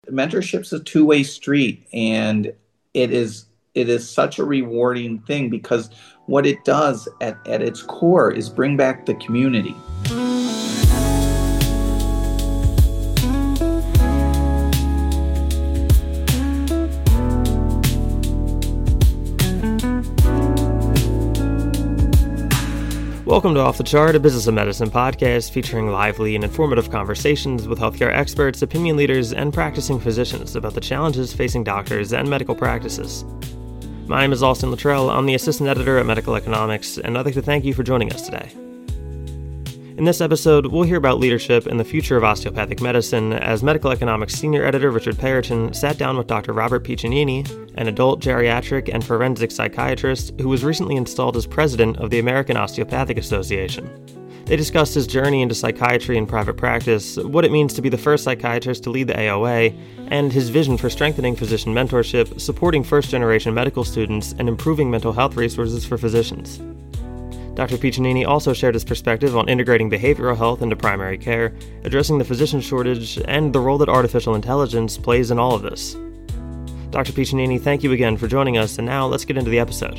mentorship's a two-way street, and it is it is such a rewarding thing because what it does at its core is bring back the community. Welcome to Off the Chart, a business of medicine podcast featuring lively and informative conversations with healthcare experts, opinion leaders, and practicing physicians about the challenges facing doctors and medical practices. My name is Austin Luttrell. I'm the assistant editor at Medical Economics, and I'd like to thank you for joining us today. In this episode, we'll hear about leadership and the future of osteopathic medicine as Medical Economics senior editor Richard Peyerton sat down with Dr. Robert Piccinini, an adult geriatric and forensic psychiatrist who was recently installed as president of the American Osteopathic Association. They discussed his journey into psychiatry and private practice, what it means to be the first psychiatrist to lead the AOA, and his vision for strengthening physician mentorship, supporting first-generation medical students, and improving mental health resources for physicians. Dr. Piccinini also shared his perspective on integrating behavioral health into primary care, addressing the physician shortage, and the role that artificial intelligence plays in all of this. Dr. Piccinini, thank you again for joining us, and now let's get into the episode.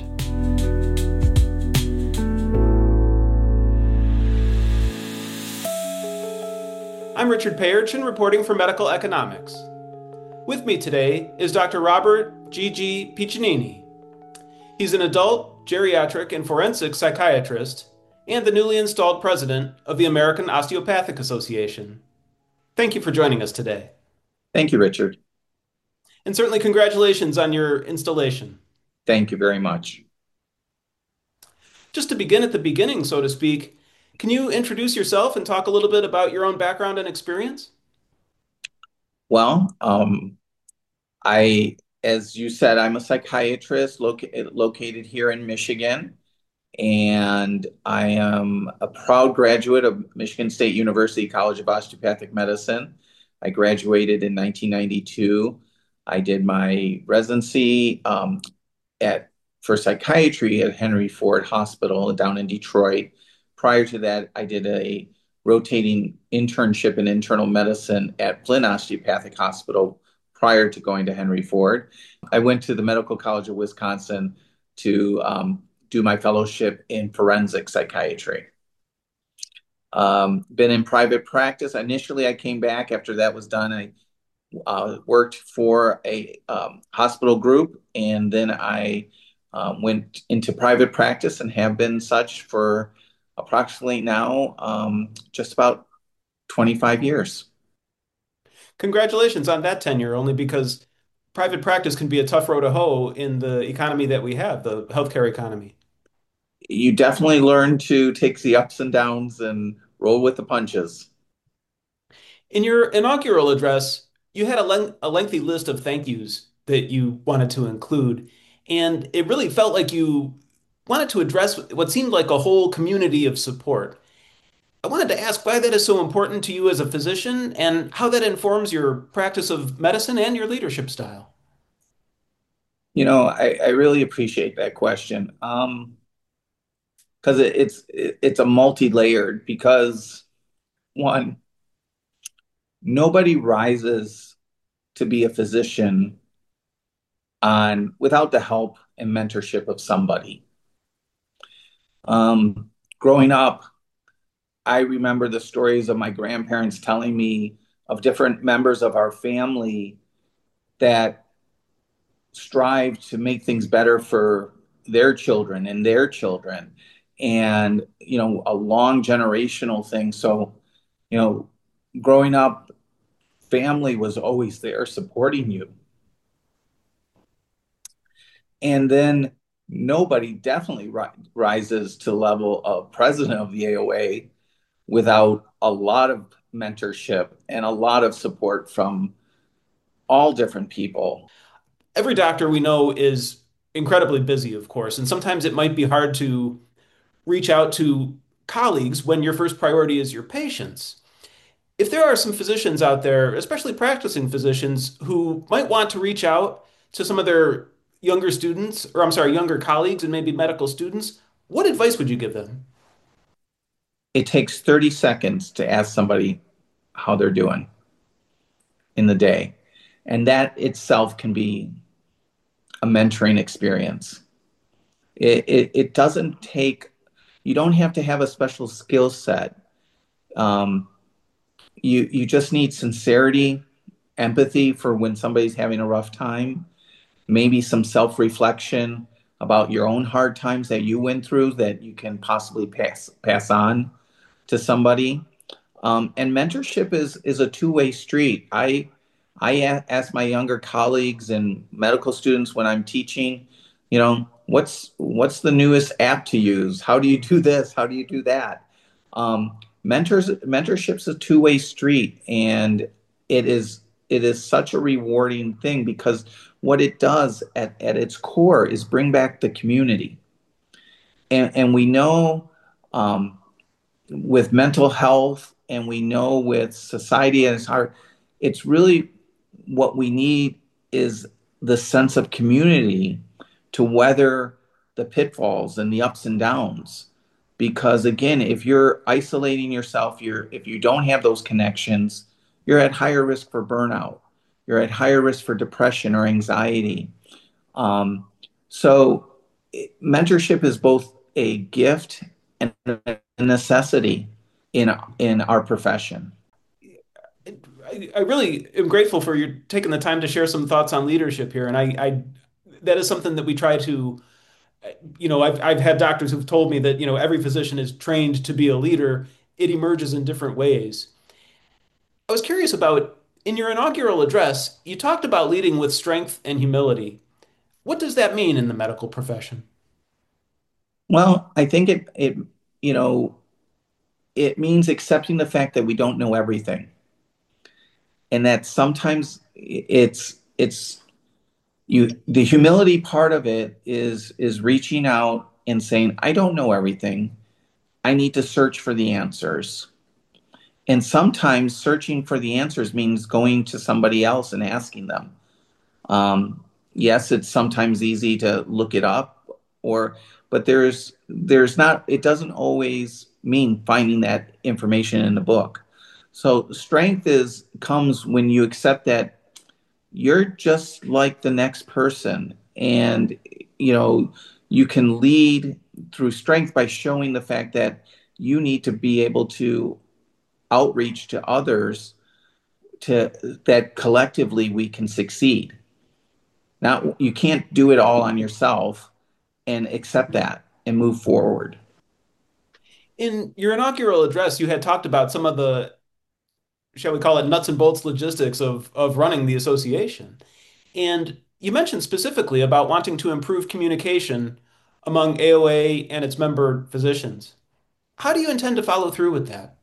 I'm Richard Peyerton, reporting for Medical Economics. With me today is Dr. Robert G.G. Piccinini. He's an adult, geriatric, and forensic psychiatrist, and the newly installed president of the American Osteopathic Association. Thank you for joining us today. Thank you, Richard. And certainly congratulations on your installation. Thank you very much. Just to begin at the beginning, so to speak, can you introduce yourself and talk a little bit about your own background and experience? Well, as you said, I'm a psychiatrist located here in Michigan, and I am a proud graduate of Michigan State University College of Osteopathic Medicine. I graduated in 1992. I did my residency for psychiatry at Henry Ford Hospital down in Detroit. Prior to that, I did a rotating internship in internal medicine at Flint Osteopathic Hospital prior to going to Henry Ford. I went to the Medical College of Wisconsin to do my fellowship in forensic psychiatry. Been in private practice. Initially, I came back after that was done. I worked for a hospital group, and then I went into private practice and have been such for approximately now just about 25 years. Congratulations on that tenure, only because private practice can be a tough row to hoe in the economy that we have, the healthcare economy. You definitely learn to take the ups and downs and roll with the punches. In your inaugural address, you had a lengthy list of thank yous that you wanted to include, and it really felt like you wanted to address what seemed like a whole community of support. I wanted to ask why that is so important to you as a physician and how that informs your practice of medicine and your leadership style. I really appreciate that question because it's a multi-layered. Because one, nobody rises to be a physician without the help and mentorship of somebody. Growing up, I remember the stories of my grandparents telling me of different members of our family that strive to make things better for their children and their children, and a long generational thing. So growing up, family was always there supporting you. And then nobody definitely rises to the level of president of the AOA without a lot of mentorship and a lot of support from all different people. Every doctor we know is incredibly busy, of course, and sometimes it might be hard to reach out to colleagues when your first priority is your patients. If there are some physicians out there, especially practicing physicians, who might want to reach out to some of their younger colleagues and maybe medical students, what advice would you give them? It takes 30 seconds to ask somebody how they're doing in the day. And that itself can be a mentoring experience. It doesn't take, you don't have to have a special skill set. Um, you just need sincerity, empathy for when somebody's having a rough time, maybe some self-reflection about your own hard times that you went through that you can possibly pass on to somebody. And mentorship is a two-way street. Ask my younger colleagues and medical students when I'm teaching, what's the newest app to use? How do you do this? How do you do that? Mentorship's a two-way street, and it is such a rewarding thing because what it does at its core is bring back the community. And we know with mental health, and we know with society at its heart, it's really what we need is the sense of community to weather the pitfalls and the ups and downs. Because again, if you're isolating yourself, if you don't have those connections, you're at higher risk for burnout. You're at higher risk for depression or anxiety. So mentorship is both a gift and a necessity in our profession. I really am grateful for you taking the time to share some thoughts on leadership here. And I that is something that we try to, I've had doctors who've told me that, every physician is trained to be a leader. It emerges in different ways. I was curious about, in your inaugural address, you talked about leading with strength and humility. What does that mean in the medical profession? Well, I think you know, it means accepting the fact that we don't know everything, and that sometimes it's the humility part of it is reaching out and saying, I don't know everything. I need to search for the answers. And sometimes searching for the answers means going to somebody else and asking them. Yes, it's sometimes easy to look it up, but there's not. It doesn't always mean finding that information in the book. So strength comes when you accept that you're just like the next person, and you can lead through strength by showing the fact that you need to be able to outreach to others to that collectively we can succeed. Now, you can't do it all on yourself, and accept that and move forward. In your inaugural address, you had talked about some of the, shall we call it, nuts and bolts logistics of running the association. And you mentioned specifically about wanting to improve communication among AOA and its member physicians. How do you intend to follow through with that?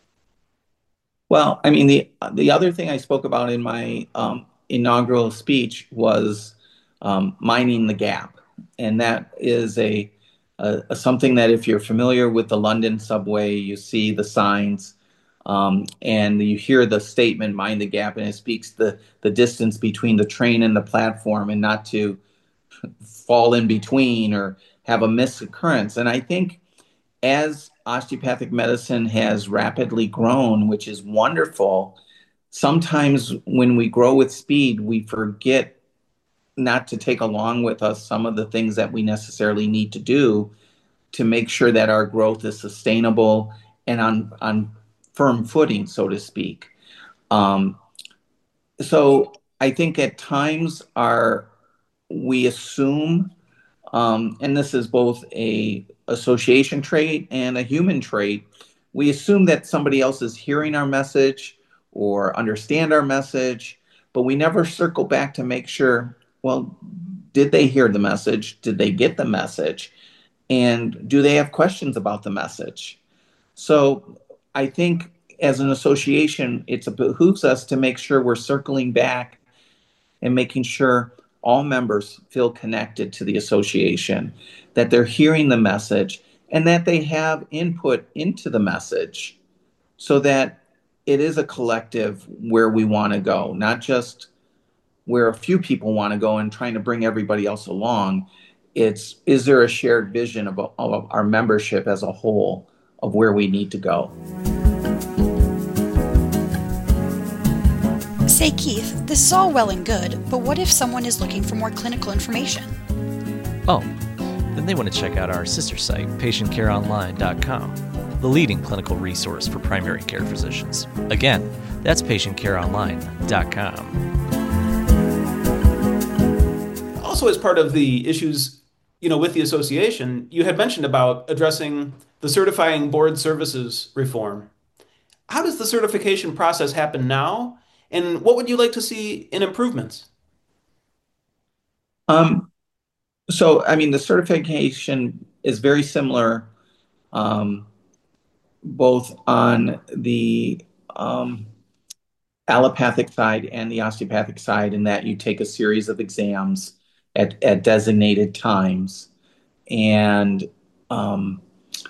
Well, I mean, the other thing I spoke about in my inaugural speech was mining the gap, and that is something that if you're familiar with the London subway, you see the signs, and you hear the statement "mind the gap," and it speaks the distance between the train and the platform, and not to fall in between or have a misoccurrence. And I think as osteopathic medicine has rapidly grown, which is wonderful, sometimes when we grow with speed, we forget not to take along with us some of the things that we necessarily need to do to make sure that our growth is sustainable and on firm footing, so to speak. So I think at times we assume, and this is both a association trait and a human trait, we assume that somebody else is hearing our message or understand our message, but we never circle back to make sure, well, did they hear the message? Did they get the message? And do they have questions about the message? So I think as an association, it behooves us to make sure we're circling back and making sure all members feel connected to the association, that they're hearing the message, and that they have input into the message so that it is a collective where we want to go, not just where a few people want to go and trying to bring everybody else along. Is there a shared vision of our membership as a whole of where we need to go? Say, Keith, this is all well and good, but what if someone is looking for more clinical information? Oh, then they want to check out our sister site, patientcareonline.com, the leading clinical resource for primary care physicians. Again, that's patientcareonline.com. Also, as part of the issues, with the association, you had mentioned about addressing the certifying board services reform. How does the certification process happen now, and what would you like to see in improvements? Um, the certification is very similar, um, both on the allopathic side and the osteopathic side, in that you take a series of exams at designated times. And um,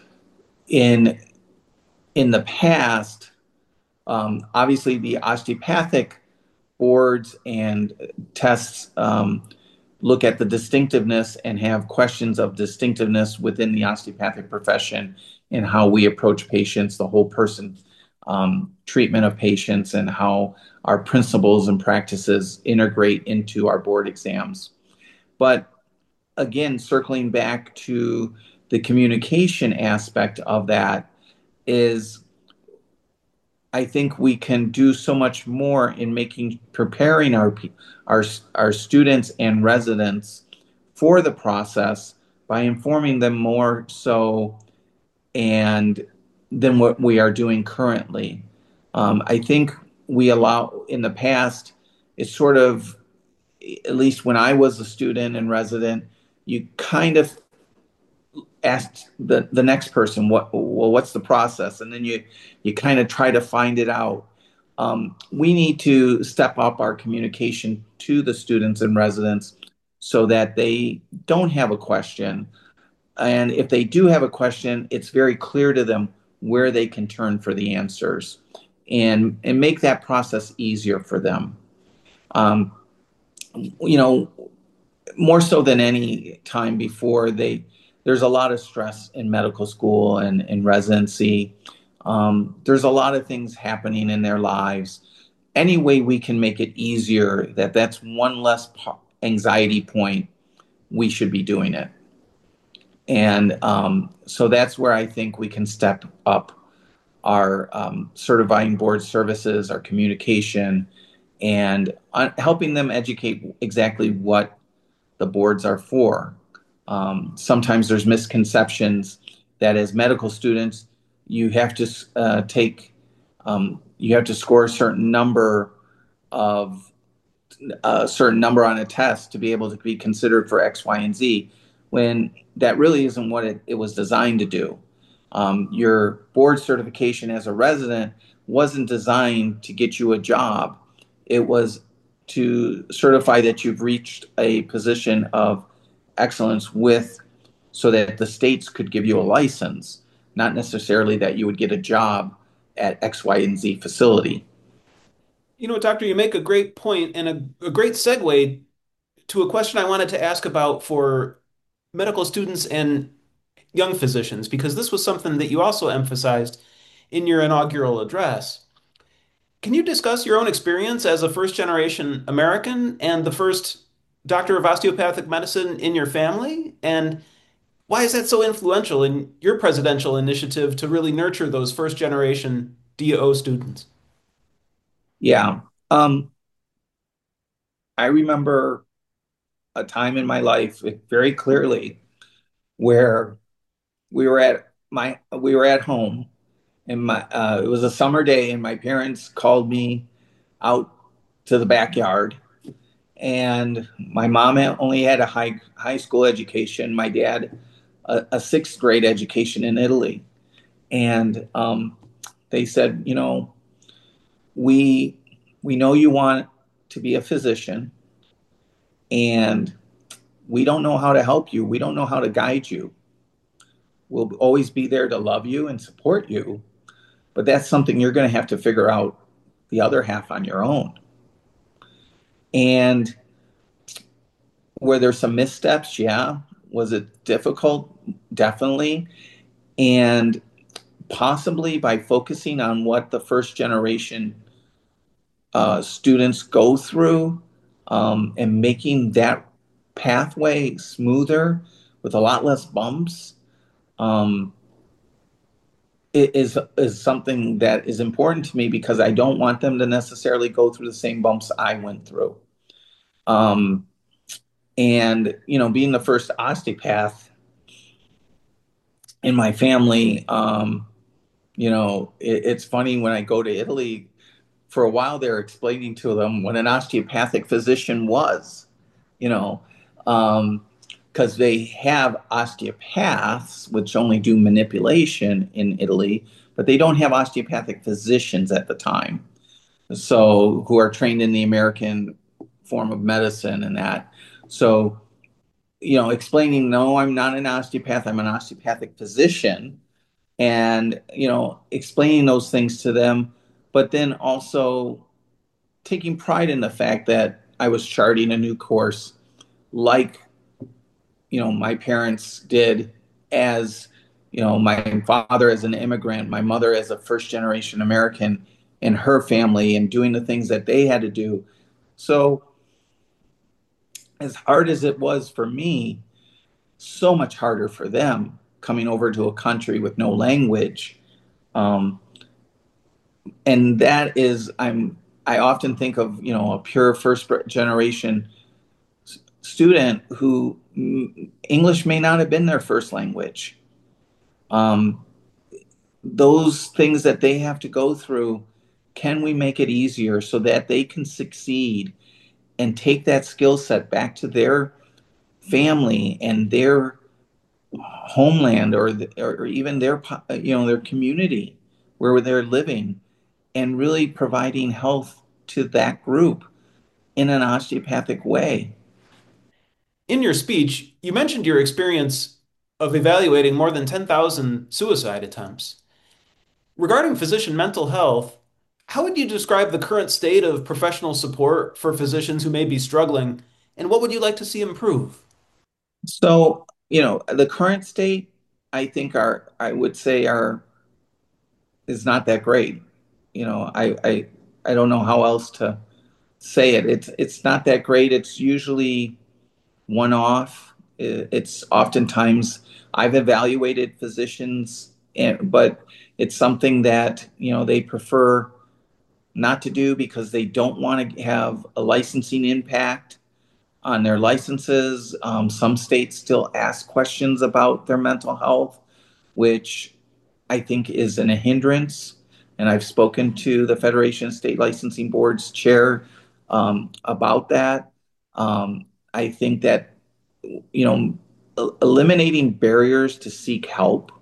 in in the past, obviously the osteopathic boards and tests look at the distinctiveness and have questions of distinctiveness within the osteopathic profession and how we approach patients, the whole person treatment of patients, and how our principles and practices integrate into our board exams. But again, circling back to the communication aspect of that, is I think we can do so much more in preparing our students and residents for the process by informing them more so and than what we are doing currently. I think we allow in the past, it's sort of, at least when I was a student and resident, you kind of asked the next person, what's the process, and then you kind of try to find it out. We need to step up our communication to the students and residents so that they don't have a question, and if they do have a question, it's very clear to them where they can turn for the answers, and make that process easier for them. Um, you know, More so than any time before, there's a lot of stress in medical school and in residency. There's a lot of things happening in their lives. Any way we can make it easier, that's one less anxiety point, we should be doing it. And so that's where I think we can step up our certifying board services, our communication, and helping them educate exactly what the boards are for. Sometimes there's misconceptions that as medical students, you have to you have to score a certain number on a test to be able to be considered for X, Y, and Z, when that really isn't what it was designed to do. Your board certification as a resident wasn't designed to get you a job. It was to certify that you've reached a position of excellence so that the states could give you a license, not necessarily that you would get a job at X, Y, and Z facility. Doctor, you make a great point and a great segue to a question I wanted to ask about for medical students and young physicians, because this was something that you also emphasized in your inaugural address. Can you discuss your own experience as a first generation American and the first doctor of osteopathic medicine in your family? And why is that so influential in your presidential initiative to really nurture those first generation DO students? Yeah. I remember a time in my life very clearly where we were at home, and it was a summer day, and my parents called me out to the backyard. And my mom only had a high school education. My dad a sixth grade education in Italy. And they said, we know you want to be a physician, and we don't know how to help you. We don't know how to guide you. We'll always be there to love you and support you, but that's something you're going to have to figure out the other half on your own. And were there some missteps? Yeah. Was it difficult? Definitely. And possibly by focusing on what the first generation students go through, and making that pathway smoother with a lot less bumps, um, is something that is important to me because I don't want them to necessarily go through the same bumps I went through. Um, and being the first osteopath in my family, it's funny when I go to Italy. For a while, they're explaining to them what an osteopathic physician was, you know, because they have osteopaths, which only do manipulation in Italy, but they don't have osteopathic physicians at the time. So, who are trained in the American form of medicine and that. So, explaining, no, I'm not an osteopath, I'm an osteopathic physician, and, explaining those things to them, but then also taking pride in the fact that I was charting a new course like, my parents did, as, my father as an immigrant, my mother as a first generation American, and her family, and doing the things that they had to do. So, as hard as it was for me, so much harder for them coming over to a country with no language. Um, and that is, I often think of, a pure first generation student who English may not have been their first language. Um, those things that they have to go through, can we make it easier so that they can succeed and take that skill set back to their family and their homeland, or even their their community where they're living, and really providing health to that group in an osteopathic way. In your speech, you mentioned your experience of evaluating more than 10,000 suicide attempts. Regarding physician mental health, how would you describe the current state of professional support for physicians who may be struggling, and what would you like to see improve? So, the current state, I think I would say is not that great. I don't know how else to say it. It's not that great. It's usually one off. It's oftentimes, I've evaluated physicians, but it's something that, they prefer not to do because they don't want to have a licensing impact on their licenses. Some states still ask questions about their mental health, which I think is a hindrance. And I've spoken to the Federation of State Licensing Boards chair, about that. I think that, eliminating barriers to seek help,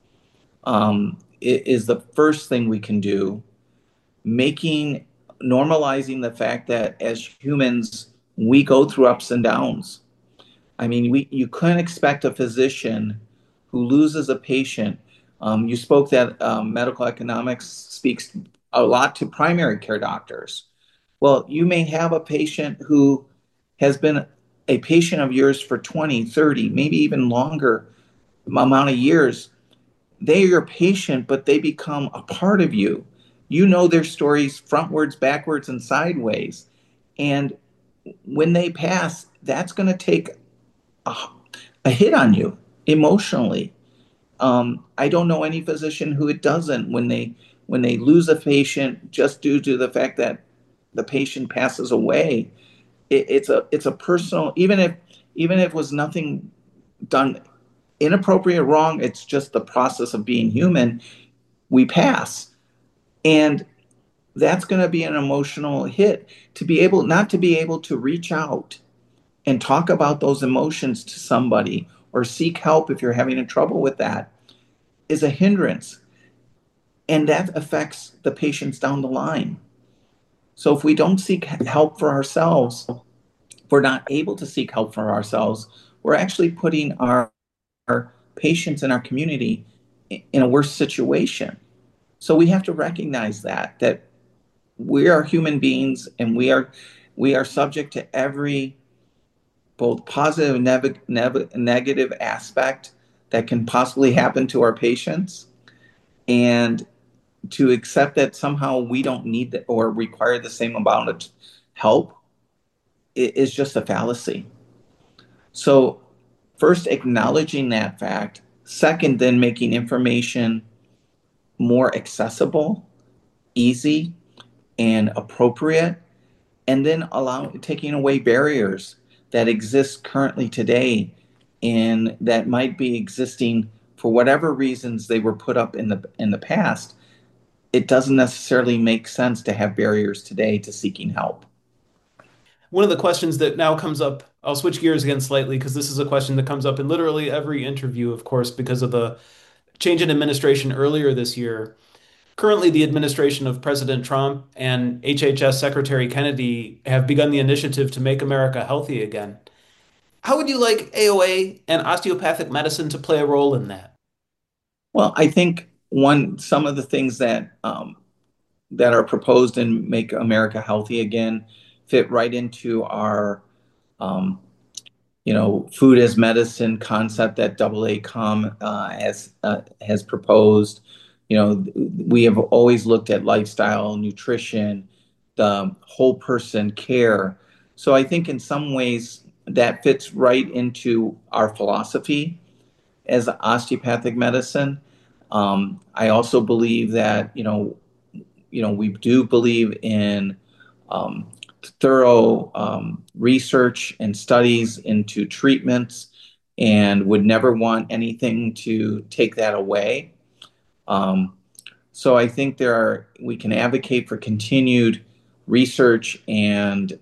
is the first thing we can do. Making Normalizing the fact that as humans, we go through ups and downs. I mean, you couldn't expect a physician who loses a patient. You spoke that, medical economics speaks a lot to primary care doctors. Well, you may have a patient who has been a patient of yours for 20, 30, maybe even longer amount of years. They're your patient, but they become a part of you. You know their stories frontwards, backwards, and sideways. And when they pass, that's going to take a, a hit on you emotionally. I don't know any physician who it doesn't, when they lose a patient just due to the fact that the patient passes away. It's a personal, even if it was nothing done inappropriate or wrong. It's just the process of being human. We pass, and that's going to be an emotional hit. To be able not to be able to reach out and talk about those emotions to somebody, or seek help if you're having a trouble with that, is a hindrance. And that affects the patients down the line. So if we don't seek help for ourselves, if we're not able to seek help for ourselves, we're actually putting our patients in our community in a worse situation. So we have to recognize that we are human beings, and we are subject to every both positive and negative aspect that can possibly happen to our patients. And to accept that somehow we don't need or require the same amount of help is just a fallacy. So, first, acknowledging that fact. Second, then making information more accessible, easy, and appropriate. And then taking away barriers that exist currently today and that might be existing for whatever reasons they were put up in the past. It doesn't necessarily make sense to have barriers today to seeking help. One of the questions that now comes up, I'll switch gears again slightly because this is a question that comes up in literally every interview, of course, because of the change in administration earlier this year. Currently, the administration of President Trump and HHS Secretary Kennedy have begun the initiative to make America healthy again. How would you like AOA and osteopathic medicine to play a role in that? Well, I think some of the things that are proposed in Make America Healthy Again fit right into our um, food as medicine concept that AACOM has proposed. We have always looked at lifestyle, nutrition, the whole person care. So I think in some ways that fits right into our philosophy as osteopathic medicine. I also believe that we do believe in um, thorough research and studies into treatments and would never want anything to take that away. Um, so I think we can advocate for continued research and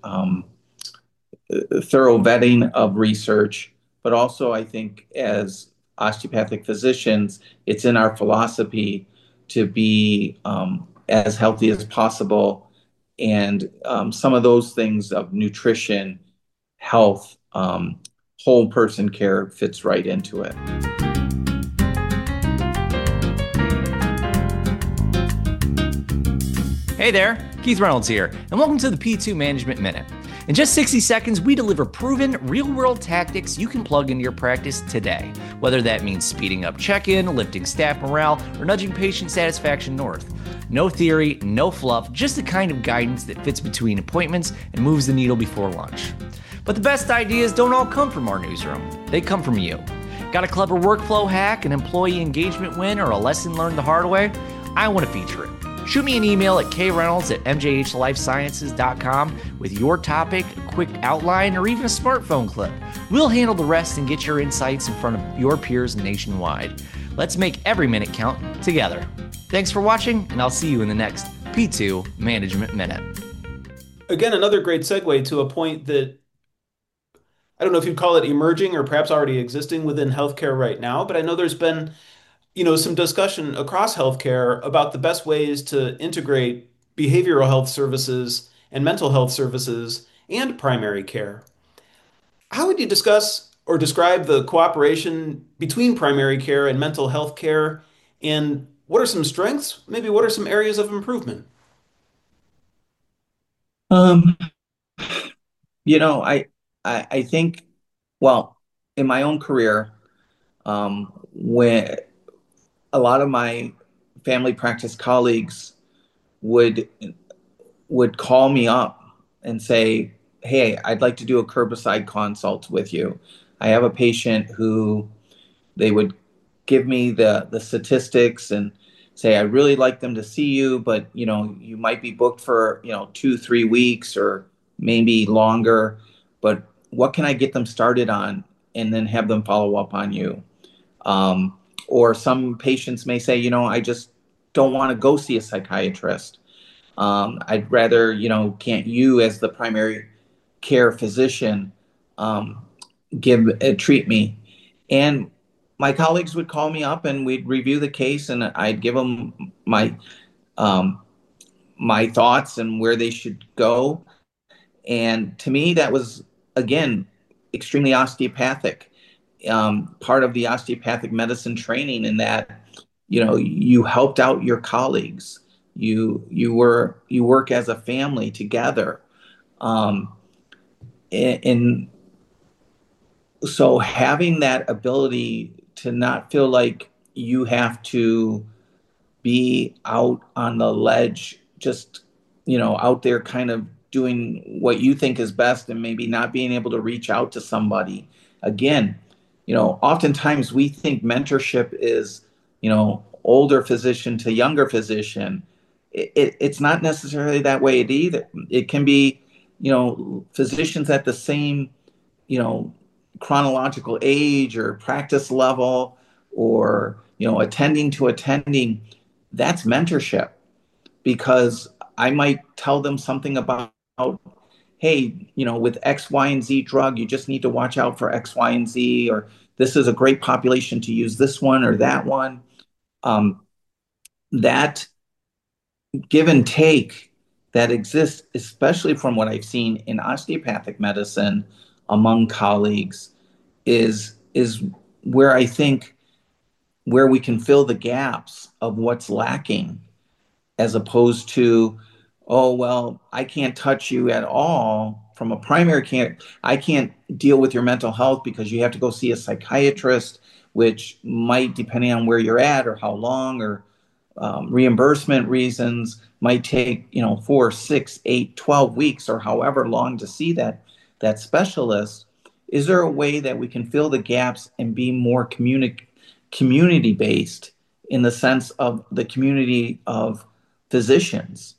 thorough vetting of research, but also I think as osteopathic physicians, it's in our philosophy to be as healthy as possible. And some of those things of nutrition, health, whole person care fits right into it. Hey there, Keith Reynolds here, and welcome to the P2 Management Minute. In just 60 seconds, we deliver proven, real-world tactics you can plug into your practice today, whether that means speeding up check-in, lifting staff morale, or nudging patient satisfaction north. No theory, no fluff, just the kind of guidance that fits between appointments and moves the needle before lunch. But the best ideas don't all come from our newsroom. They come from you. Got a clever workflow hack, an employee engagement win, or a lesson learned the hard way? I want to feature it. Shoot me an email at kreynolds@mjhlifesciences.com with your topic, a quick outline, or even a smartphone clip. We'll handle the rest and get your insights in front of your peers nationwide. Let's make every minute count together. Thanks for watching, and I'll see you in the next P2 Management Minute. Again, another great segue to a point that I don't know if you'd call it emerging or perhaps already existing within healthcare right now, but I know there's been some discussion across healthcare about the best ways to integrate behavioral health services and mental health services and primary care. How would you discuss or describe the cooperation between primary care and mental health care? And what are some strengths? Maybe what are some areas of improvement? Um, I think, well, in my own career, when a lot of my family practice colleagues would call me up and say, "Hey, I'd like to do a curbside consult with you. I have a patient who," they would give me the statistics and say, "I really like them to see you, but you might be booked for 2, 3 weeks or maybe longer. But what can I get them started on, and then have them follow up on you?" Um, or some patients may say, "I just don't want to go see a psychiatrist. I'd rather, can't you as the primary care physician um, treat me?" And my colleagues would call me up and we'd review the case and I'd give them um, my thoughts and where they should go. And to me, that was, again, extremely osteopathic. Part of the osteopathic medicine training in that, you helped out your colleagues. You work as a family together. Um, and so having that ability to not feel like you have to be out on the ledge, just, out there kind of doing what you think is best and maybe not being able to reach out to somebody. Again, oftentimes we think mentorship is, older physician to younger physician. It's not necessarily that way either. It can be, physicians at the same, you know, chronological age or practice level or, attending to attending. That's mentorship because I might tell them something about, hey, with X, Y, and Z drug, you just need to watch out for X, Y, and Z, or this is a great population to use this one or that one. That give and take that exists, especially from what I've seen in osteopathic medicine among colleagues, is where I think where we can fill the gaps of what's lacking, as opposed to, oh, well, I can't touch you at all from a primary care. I can't deal with your mental health because you have to go see a psychiatrist, which might, depending on where you're at or how long or reimbursement reasons, might take, 4, 6, 8, 12 weeks or however long to see that specialist. Is there a way that we can fill the gaps and be more community based in the sense of the community of physicians?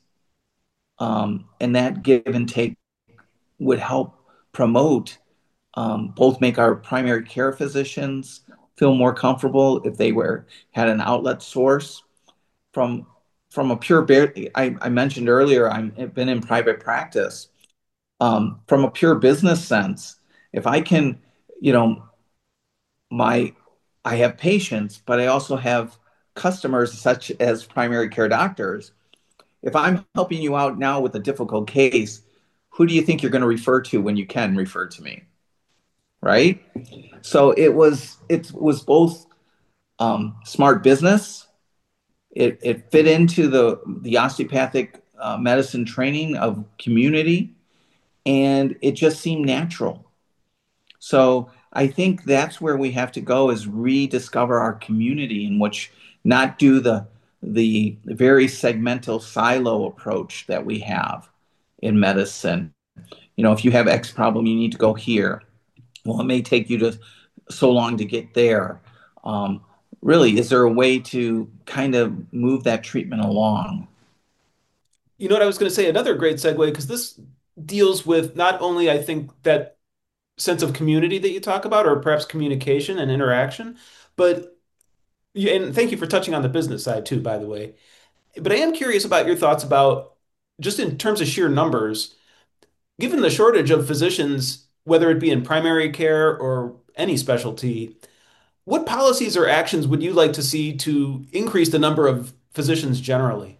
And that give and take would help promote, both make our primary care physicians feel more comfortable if they had an outlet source from a pure. I mentioned earlier I've been in private practice. From a pure business sense, if I can, you know, my I have patients, but I also have customers such as primary care doctors. If I'm helping you out now with a difficult case, who do you think you're going to refer to when you can refer to me? Right? So it was both smart business. It fit into the osteopathic medicine training of community, and it just seemed natural. So I think that's where we have to go is rediscover our community in which not do the very segmental silo approach that we have in medicine. If you have X problem, you need to go here. Well, it may take you to so long to get there. Um, Really, is there a way to kind of move that treatment along? You know what I was going to say? Another great segue, because this deals with not only, I think, that sense of community that you talk about, or perhaps communication and interaction, but and thank you for touching on the business side too, by the way. But I am curious about your thoughts about just in terms of sheer numbers, given the shortage of physicians, whether it be in primary care or any specialty, what policies or actions would you like to see to increase the number of physicians generally?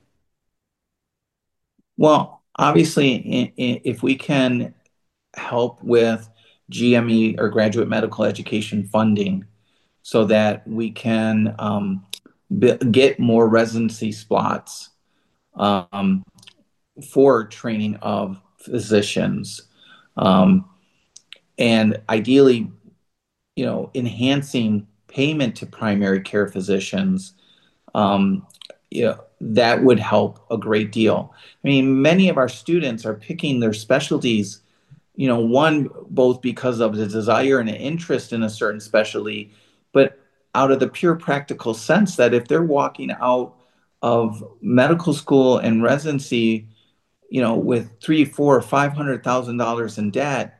Well, obviously, if we can help with GME or graduate medical education funding so that we can get more residency spots um, for training of physicians, um, and ideally, enhancing payment to primary care physicians, um, that would help a great deal. I mean, many of our students are picking their specialties, one, both because of the desire and an interest in a certain specialty, but out of the pure practical sense that if they're walking out of medical school and residency, with three, four, $500,000 in debt,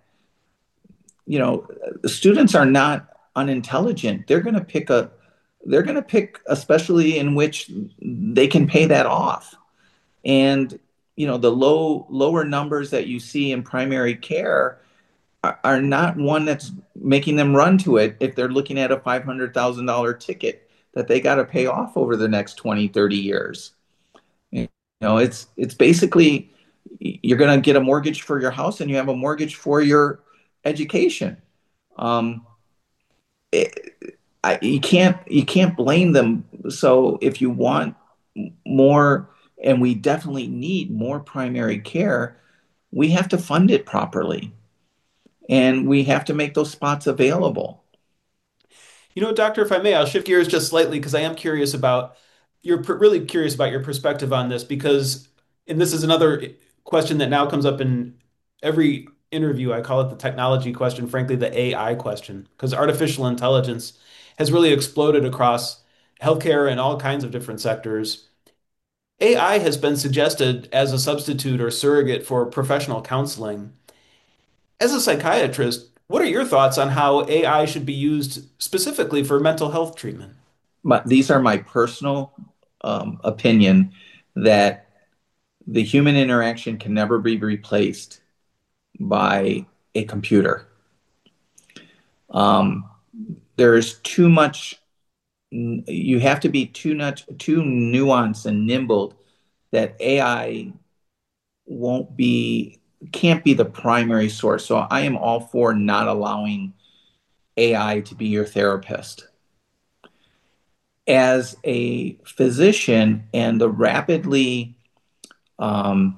students are not unintelligent. They're going to pick a specialty in which they can pay that off. And the lower numbers that you see in primary care are not one that's making them run to it if they're looking at a $500,000 ticket that they got to pay off over the next 20, 30 years. It's basically you're going to get a mortgage for your house and you have a mortgage for your education. Um, you can't blame them. So if you want more, and we definitely need more primary care, we have to fund it properly, and we have to make those spots available. You know, doctor, if I may, I'll shift gears just slightly because I am curious about really curious about your perspective on this because, and this is another question that now comes up in every interview. I call it the technology question, frankly, the AI question, because artificial intelligence has really exploded across healthcare and all kinds of different sectors. AI has been suggested as a substitute or surrogate for professional counseling. As a psychiatrist, what are your thoughts on how AI should be used specifically for mental health treatment? But these are my personal opinion that the human interaction can never be replaced by a computer. Um, there's too much. You have to be too nuanced and nimble that AI won't be can't be the primary source. So I am all for not allowing AI to be your therapist. As a physician and the rapidly um,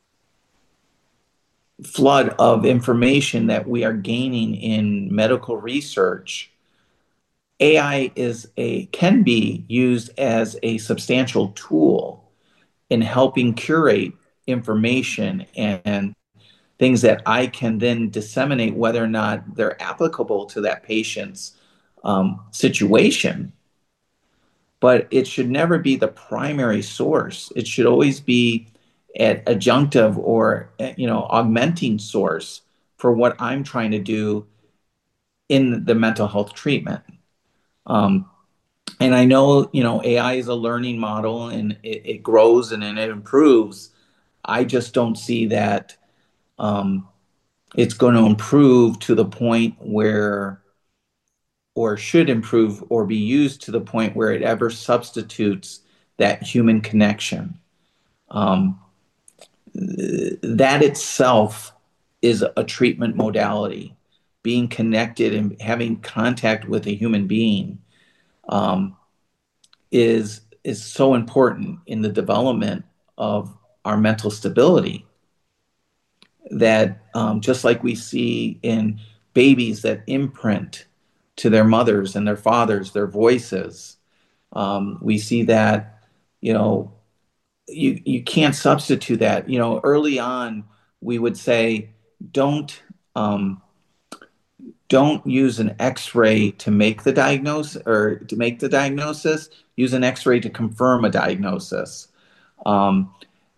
flood of information that we are gaining in medical research, AI can be used as a substantial tool in helping curate information and things that I can then disseminate whether or not they're applicable to that patient's situation. But it should never be the primary source. It should always be an adjunctive or augmenting source for what I'm trying to do in the mental health treatment. Um, and I know AI is a learning model and it grows and it improves. I just don't see that um, it's going to improve to the point where, or should improve or be used to the point where it ever substitutes that human connection. Um, that itself is a treatment modality. Being connected and having contact with a human being um, is so important in the development of our mental stability. That just like we see in babies that imprint to their mothers and their fathers, their voices, we see that you know you can't substitute that. Early on, we would say, don't um, don't use an X-ray to make the diagnosis or to make the diagnosis. Use an X-ray to confirm a diagnosis. Um,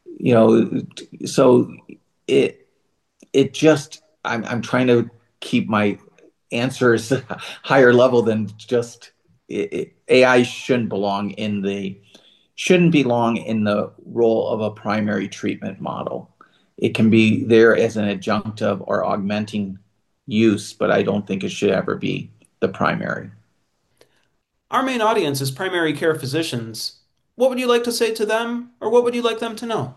so it it just I'm trying to keep my answers higher level than just AI shouldn't belong in the role of a primary treatment model. It can be there as an adjunctive or augmenting use, but I don't think it should ever be the primary. Our main audience is primary care physicians. What would you like to say to them, or what would you like them to know?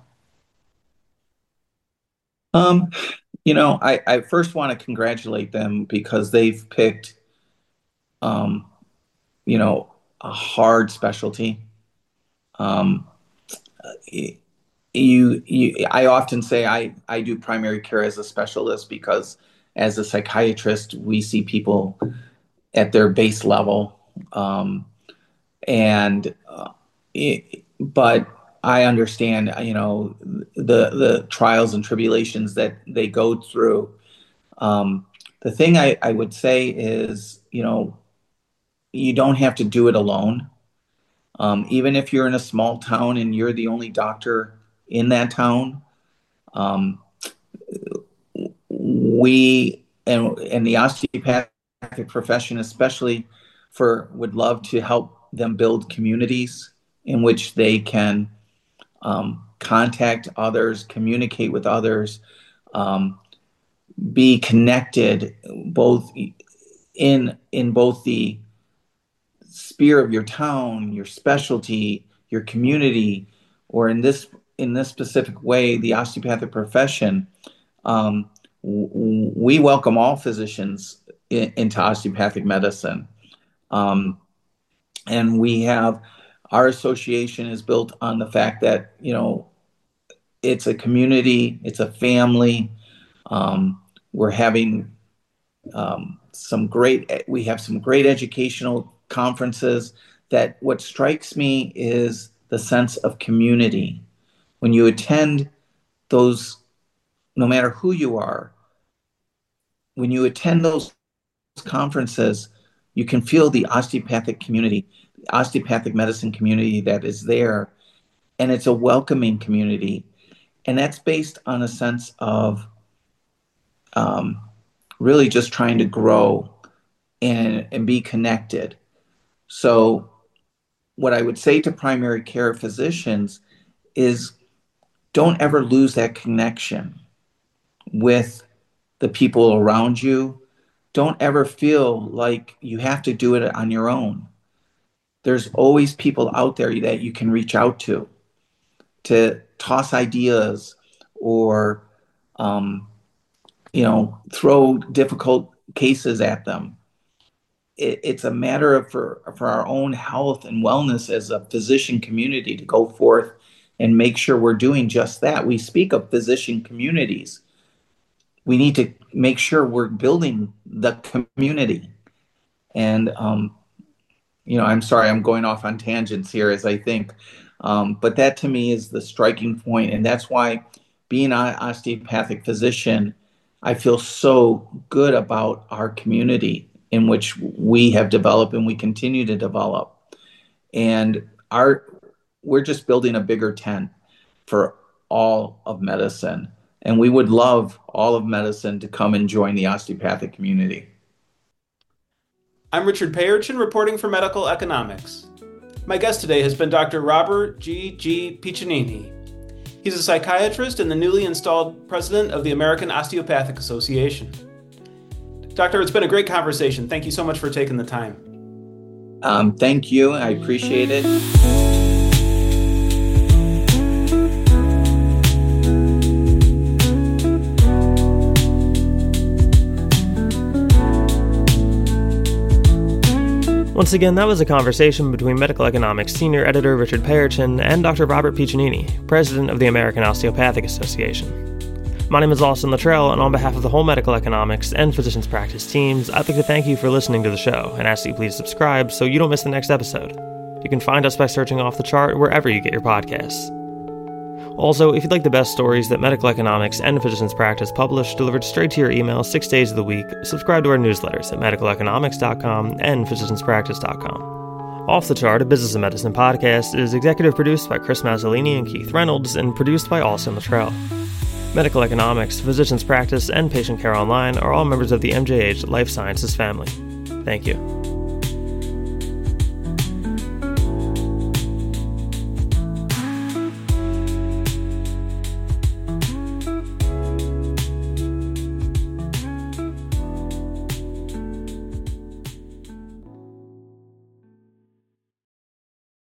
Um, I first want to congratulate them because they've picked, um, a hard specialty. Um, I often say I do primary care as a specialist because as a psychiatrist, we see people at their base level. And but I understand, the trials and tribulations that they go through. The thing I would say is, you don't have to do it alone. Even if you're in a small town and you're the only doctor in that town, um, we and the osteopathic profession, especially, would love to help them build communities in which they can contact others, communicate with others, um, be connected both in both the sphere of your town, your specialty, your community, or in this specific way, the osteopathic profession. We welcome all physicians into osteopathic medicine, um, and we have our association is built on the fact that it's a community, it's a family. We're having we have some great educational conferences. That what strikes me is the sense of community. When you attend those, no matter who you are, when you attend those conferences, you can feel the osteopathic community, the osteopathic medicine community that is there. And it's a welcoming community. And that's based on a sense of really just trying to grow and be connected. So what I would say to primary care physicians is don't ever lose that connection with the people around you. Don't ever feel like you have to do it on your own. There's always people out there that you can reach out to toss ideas or, throw difficult cases at them. It's a matter of for our own health and wellness as a physician community to go forth and make sure we're doing just that. We speak of physician communities. We need to make sure we're building the community. And, I'm sorry, I'm going off on tangents here as I think, but that to me is the striking point. And that's why being an osteopathic physician, I feel so good about our community in which we have developed and we continue to develop. And we're just building a bigger tent for all of medicine. And we would love all of medicine to come and join the osteopathic community. I'm Richard Payerchin, reporting for Medical Economics. My guest today has been Dr. Robert G. Piccinini. He's a psychiatrist and the newly installed president of the American Osteopathic Association. Doctor, it's been a great conversation. Thank you so much for taking the time. Thank you. I appreciate it. Once again, that was a conversation between Medical Economics Senior Editor Richard Payerchin and Dr. Robert Piccinini, President of the American Osteopathic Association. My name is Austin Luttrell, and on behalf of the whole Medical Economics and Physicians Practice teams, I'd like to thank you for listening to the show and ask that you please subscribe so you don't miss the next episode. You can find us by searching Off the Chart wherever you get your podcasts. Also, if you'd like the best stories that Medical Economics and Physicians Practice publish delivered straight to your email 6 days of the week, subscribe to our newsletters at medicaleconomics.com and physicianspractice.com. Off the Chart, a Business of Medicine podcast, is executive produced by Chris Mazzolini and Keith Reynolds and produced by Austin Luttrell. Medical Economics, Physicians Practice, and Patient Care Online are all members of the MJH Life Sciences family. Thank you.